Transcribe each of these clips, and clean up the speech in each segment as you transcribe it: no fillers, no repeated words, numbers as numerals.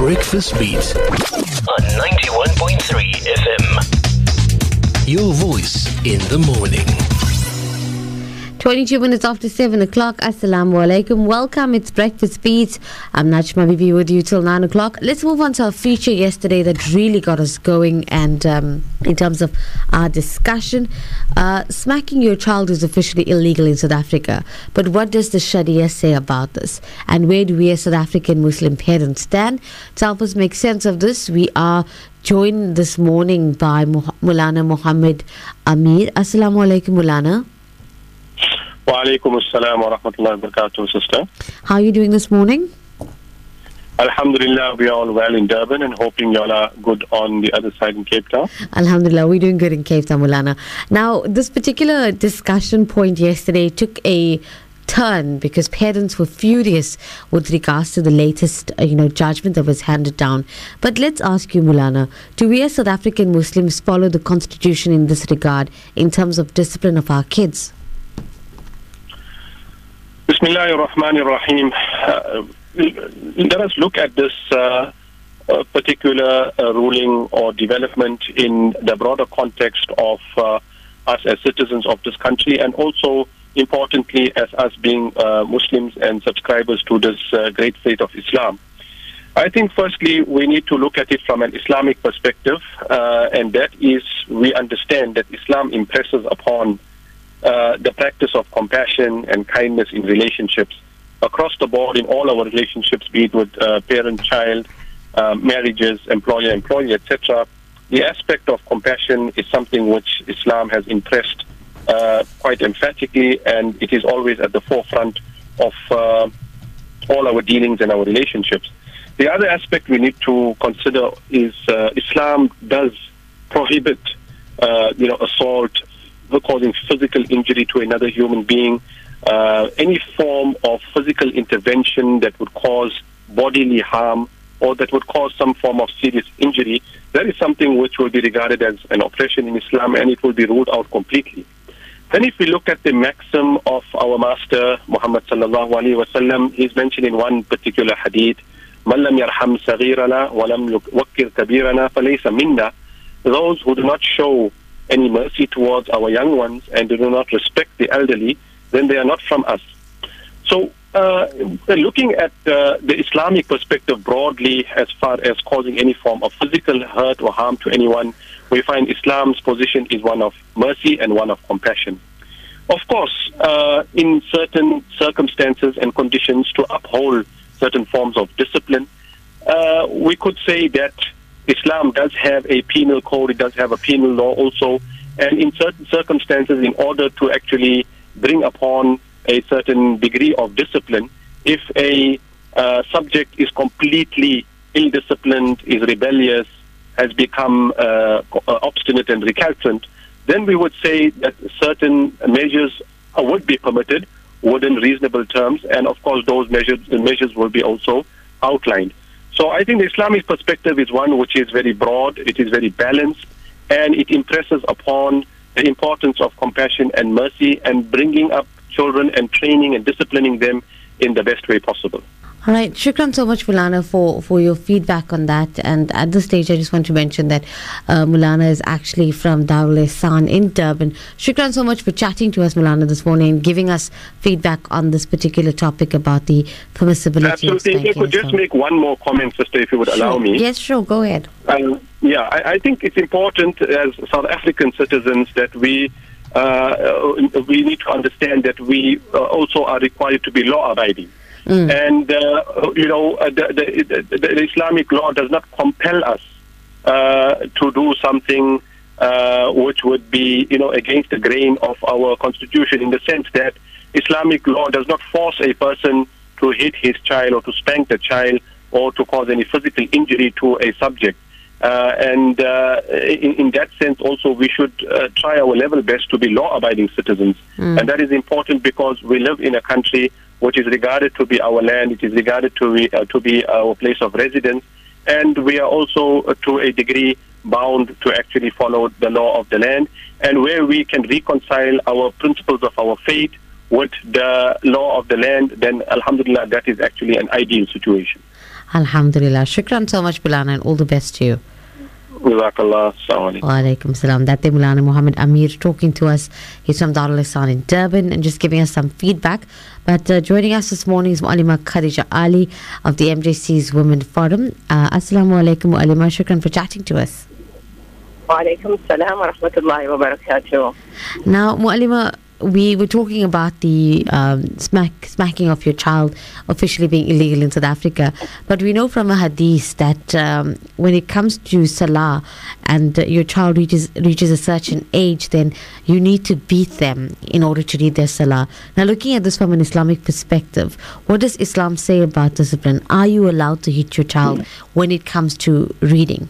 Breakfast Beat on 91.3 FM. Your voice in the morning. 22 minutes after 7 o'clock. Assalamu alaikum. Welcome. It's Breakfast Beats. I'm Najma Bibi with you till 9 o'clock. Let's move on to our feature yesterday that really got us going. And in terms of our discussion, smacking your child is officially illegal in South Africa. But what does the Sharia say about this? And where do we as South African Muslim parents stand? To help us make sense of this, we are joined this morning by Mulana Muhammad Amir. Assalamu alaikum, Mulana. Wa alaikum assalam wa rahmatullahi wa barakatuh, sister. How are you doing this morning? Alhamdulillah, we are all well in Durban and hoping y'all are good on the other side in Cape Town. Alhamdulillah, we're doing good in Cape Town, Mulana. Now, this particular discussion point yesterday took a turn because parents were furious with regards to the latest, judgment that was handed down. But let's ask you, Mulana, do we as South African Muslims follow the Constitution in this regard in terms of discipline of our kids? Bismillahir Rahmanir Rahim. Let us look at this particular ruling or development in the broader context of us as citizens of this country, and also importantly as us being Muslims and subscribers to this great faith of Islam. I think firstly we need to look at it from an Islamic perspective, and that is, we understand that Islam impresses upon the practice of compassion and kindness in relationships across the board, in all our relationships, be it with parent-child, marriages, employer-employee, etc. The aspect of compassion is something which Islam has impressed quite emphatically, and it is always at the forefront of all our dealings and our relationships. The other aspect we need to consider is Islam does prohibit assault, causing physical injury to another human being, any form of physical intervention that would cause bodily harm or that would cause some form of serious injury. That is something which will be regarded as an oppression in Islam, and it will be ruled out completely. Then if we look at the maxim of our master Muhammad sallallahu alaihi wasallam, he's mentioned in one particular hadith, "Man lam yarham saghirana wa lam yuwaqqir kabirana falaysa minna." Those who do not show any mercy towards our young ones and do not respect the elderly, then they are not from us. So looking at the Islamic perspective broadly, as far as causing any form of physical hurt or harm to anyone, we find Islam's position is one of mercy and one of compassion. Of course, in certain circumstances and conditions, to uphold certain forms of discipline, we could say that Islam does have a penal code, it does have a penal law also, and in certain circumstances, in order to actually bring upon a certain degree of discipline, if a subject is completely ill-disciplined, is rebellious, has become obstinate and recalcitrant, then we would say that certain measures would be permitted within reasonable terms, and of course those measures will be also outlined. So I think the Islamic perspective is one which is very broad, it is very balanced, and it impresses upon the importance of compassion and mercy and bringing up children and training and disciplining them in the best way possible. All right. Shukran so much, Mulana, for your feedback on that. And at this stage, I just want to mention that Mulana is actually from Darul Ihsan in Durban. Shukran so much for chatting to us, Mulana, this morning and giving us feedback on this particular topic about the permissibility Absolutely. of spanking. If I could just make one more comment, sister, if you would allow me. Yes, sure. Go ahead. I think it's important as South African citizens that we need to understand that we also are required to be law-abiding. And, the Islamic law does not compel us to do something which would be, against the grain of our constitution, in the sense that Islamic law does not force a person to hit his child or to spank the child or to cause any physical injury to a subject. In that sense also we should try our level best to be law-abiding citizens. And that is important because we live in a country which is regarded to be our land, it is regarded to be our place of residence, and we are also to a degree bound to actually follow the law of the land. And where we can reconcile our principles of our faith with the law of the land, then alhamdulillah, that is actually an ideal situation. Alhamdulillah. Shukran so much, Mulana, and all the best to you. Jazakallah. Assalamu alaikum. Wa alaikum salam. That day Mulana Muhammad Amir talking to us. He's from Darul Ihsan in Durban and just giving us some feedback. But joining us this morning is Muallima Khadija Ali of the MJC's Women Forum. Assalamu alaikum, Muallima. Shukran for chatting to us. Wa alaikum salam wa rahmatullahi wa barakatuh. Now, Muallima, we were talking about the smacking of your child officially being illegal in South Africa, but we know from a hadith that when it comes to salah and your child reaches a certain age, then you need to beat them in order to read their salah. Now, looking at this from an Islamic perspective, what does Islam say about discipline? Are you allowed to hit your child when it comes to reading?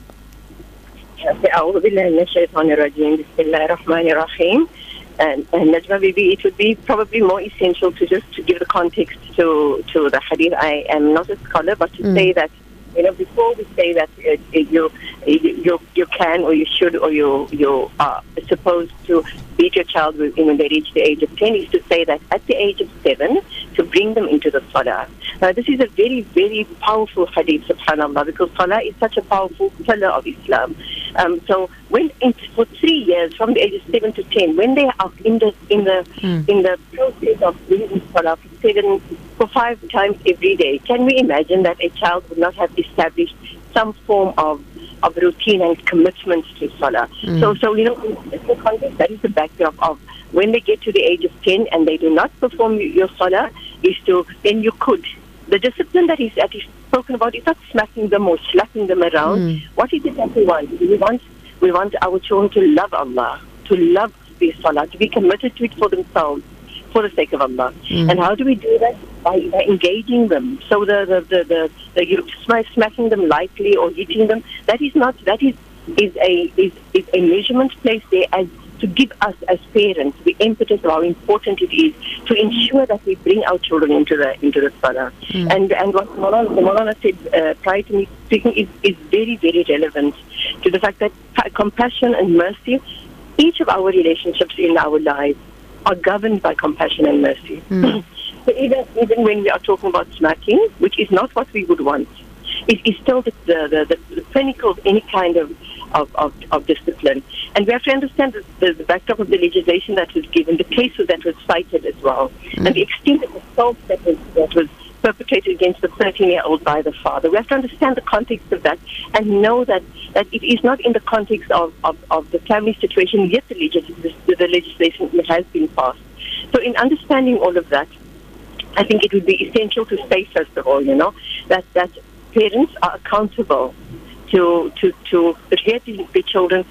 أعوذ بالله من الشيطان الرجيم بسم الله الرحمن الرحيم. And Najma Bibi, it would be probably more essential to give the context to the hadith. I am not a scholar, but to say that, before we say that you can or you should or you are supposed to beat your child when they reach the age of 10, is to say that at the age of 7, to bring them into the salah. Now, this is a very, very powerful hadith, subhanAllah, because salah is such a powerful pillar of Islam. So for 3 years, from the age of 7 to 10, when they are in the process of reading salah for 5 times every day, can we imagine that a child would not have established some form of routine and commitment to salah? So in the context, that is the backdrop of when they get to the age of 10 and they do not perform your salah, then you could. The discipline that is spoken about is not smacking them or slapping them around. What is it that we want? We want our children to love Allah, to love their salah, to be committed to it for themselves, for the sake of Allah. And how do we do that? By engaging them. So you smacking them lightly or hitting them, that is a measurement placed there as to give us as parents the impetus of how important it is to ensure that we bring our children into the salah. And what Maulana said prior to me speaking is very, very relevant to the fact that compassion and mercy, each of our relationships in our lives are governed by compassion and mercy. So even when we are talking about smacking, which is not what we would want, it is still the pinnacle of any kind of discipline. And we have to understand the backdrop of the legislation that was given, the cases that was cited as well, and the extent of assault that was perpetrated against the 13-year-old by the father. We have to understand the context of that and know that it is not in the context of the family situation, yet the legislation has been passed. So in understanding all of that, I think it would be essential to say, first of all, that parents are accountable to rear their children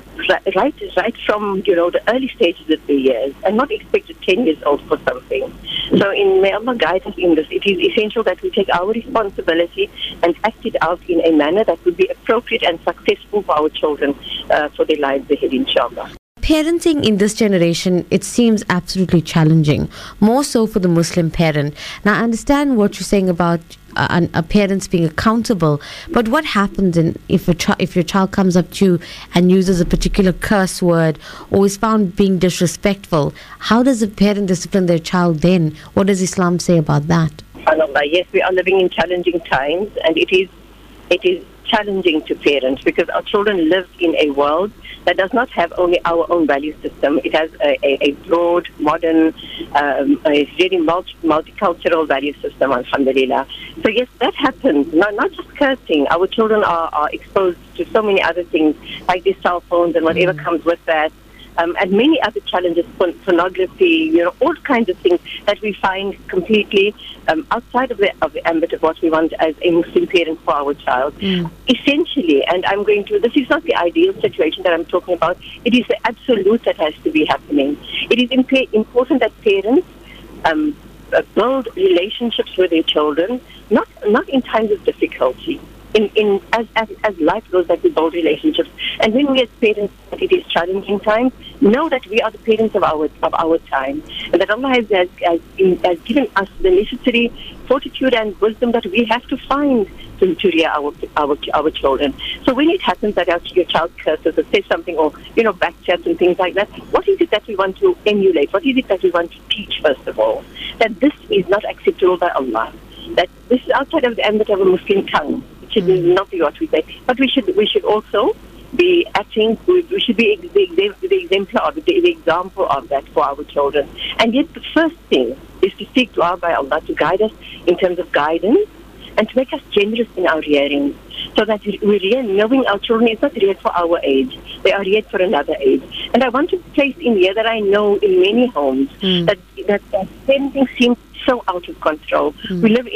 right from the early stages of their years, and not expect a 10 years old for something. So may Allah guide us in this. It is essential that we take our responsibility and act it out in a manner that would be appropriate and successful for our children for their lives ahead, inshallah. Parenting in this generation, it seems absolutely challenging, more so for the Muslim parent. Now, I understand what you're saying about a parents being accountable, but what happens if your child comes up to you and uses a particular curse word or is found being disrespectful? How does a parent discipline their child then? What does Islam say about that? Yes, we are living in challenging times, and it is challenging to parents because our children live in a world that does not have only our own value system. It has a broad, modern, a very multicultural value system, alhamdulillah. So yes, that happens. Not just cursing. Our children are exposed to so many other things, like their cell phones and whatever comes with that. And many other challenges, pornography, all kinds of things that we find completely outside of the ambit of what we want as a Muslim parent for our child. Essentially, and this is not the ideal situation that I'm talking about, it is the absolute that has to be happening. It is important that parents build relationships with their children, not in times of difficulty. As life goes, that we build relationships, and when we as parents, that it is challenging times, know that we are the parents of our time, and that Allah has given us the necessary fortitude and wisdom that we have to find to rear our children. So when it happens that your child curses or says something or backchats and things like that, what is it that we want to emulate? What is it that we want to teach? First of all, that this is not acceptable by Allah. that this is outside of the ambit of a Muslim tongue. It should not be what we say. But we should also be acting, we should be the exemplar of the example of that for our children. And yet the first thing is to seek dua by Allah to guide us in terms of guidance and to make us generous in our rearing, so that we're reared knowing our children is not reared for our age, they are reared for another age. And I want to place in here that I know in many homes that parenting seems so out of control. We live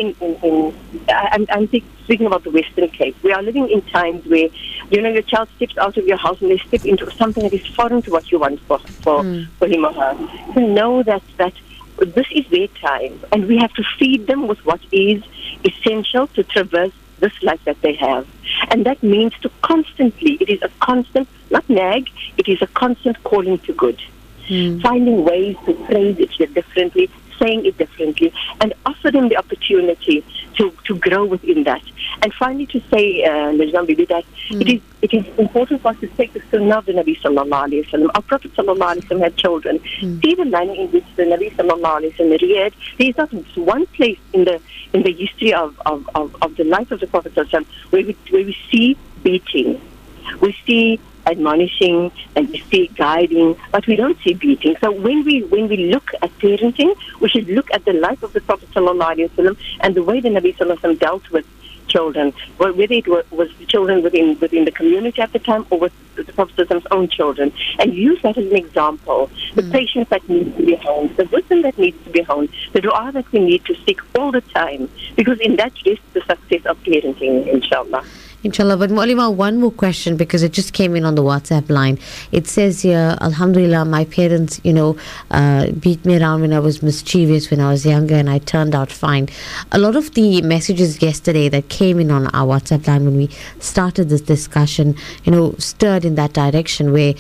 I'm speaking about the Western Cape. We are living in times where, your child steps out of your house and they step into something that is foreign to what you want for him or her. To know that this is their time, and we have to feed them with what is essential to traverse this life that they have. And that means to constantly, it is a constant, not nag, it is a constant calling to good. Finding ways to phrase it differently, saying it differently, and offer them the opportunity to grow within that. And finally to say, Najma Bibi, that it is important for us to take the sunnah of the Nabi Sallallahu Alaihi Wasallam. Our Prophet Sallallahu Alaihi Wasallam had children. See the manner in which the Nabi Sallallahu Alaihi Wasallam reared. There is not one place in the history of the life of the Prophet Sallallahu Alaihi Wasallam where we see beating. We see admonishing and we see guiding, but we don't see beating. So when we look at parenting, we should look at the life of the Prophet Sallallahu Alaihi Wasallam and the way the Nabi Sallallahu Alaihi Wasallam dealt with children, whether it was the children within the community at the time or with the Prophet Sallallahu Alaihi Wasallam's own children, and use that as an example. The patience that needs to be honed, the wisdom that needs to be honed, the dua that we need to seek all the time, because in that rests the success of parenting, inshallah. Inshallah. But Mu'allima, one more question, because it just came in on the WhatsApp line. It says here, Alhamdulillah, my parents, beat me around when I was mischievous when I was younger, and I turned out fine. A lot of the messages yesterday that came in on our WhatsApp line when we started this discussion, stirred in that direction, where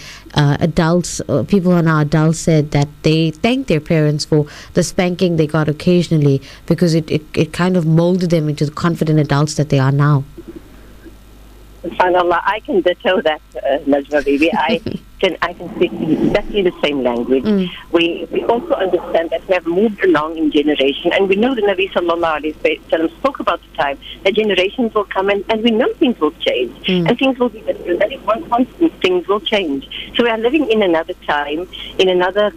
people who are now adults said that they thank their parents for the spanking they got occasionally, because it kind of molded them into the confident adults that they are now. SubhanAllah, I can ditto that, Najma Bibi. I can speak exactly the same language. We also understand that we have moved along in generation, and we know the Nabi Sallallahu Alaihi Wasallam spoke about the time that generations will come and we know things will change and things will be different. That is one constant, things will change. So we are living in another time, in another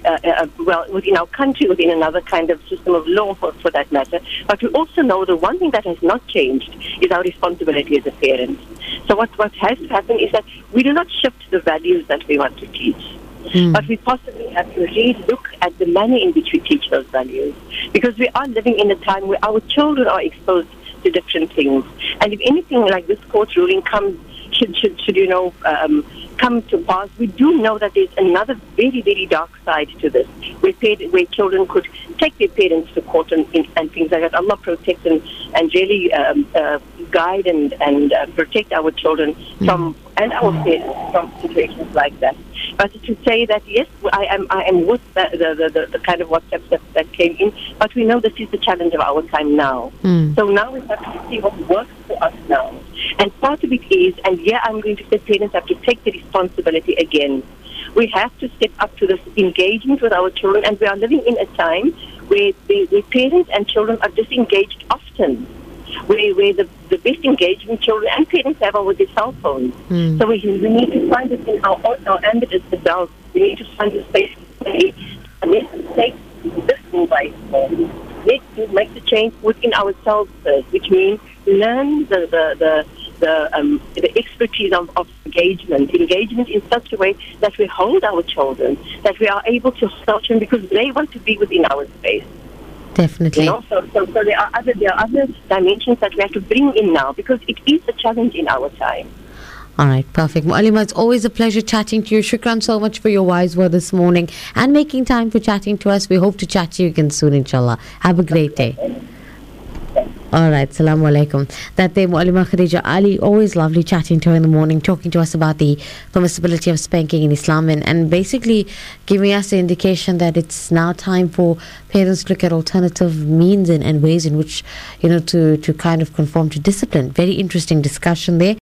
within our country, within another kind of system of law for that matter. But we also know the one thing that has not changed is our responsibility as a parent. So what has to happen is that we do not shift the values that we want to teach. But we possibly have to re-look at the manner in which we teach those values. Because we are living in a time where our children are exposed to different things. And if anything like this court ruling should come to pass, we do know that there's another very, very dark side to this, where children could take their parents to court and things like that. Allah protect and really guide and protect our children from and our parents from situations like that. But to say that yes, I am with the kind of WhatsApp that came in, but we know this is the challenge of our time now. So now we have to see what works for us now. And part of it is, and I'm going to say parents have to take the responsibility again. We have to step up to this engagement with our children, and we are living in a time where parents and children are disengaged often. Where the best engagement children and parents have are with their cell phones. So we need to find it in our ambit as adults. We need to find a space to say, let's take this mobile phone. Let's make the change within ourselves first, which means learn the expertise of engagement in such a way that we hold our children, that we are able to hold them because they want to be within our space. Definitely. So there are other dimensions that we have to bring in now, because it is a challenge in our time. All right, perfect. Mu'allima, it's always a pleasure chatting to you. Shukran so much for your wise word this morning and making time for chatting to us. We hope to chat to you again soon, inshallah. Have a great day. All right, Assalamu alaikum. That day, Mu'allima Khadija Ali, always lovely chatting to her in the morning, talking to us about the permissibility of spanking in Islam and basically giving us the indication that it's now time for parents to look at alternative means and ways in which, to kind of conform to discipline. Very interesting discussion there.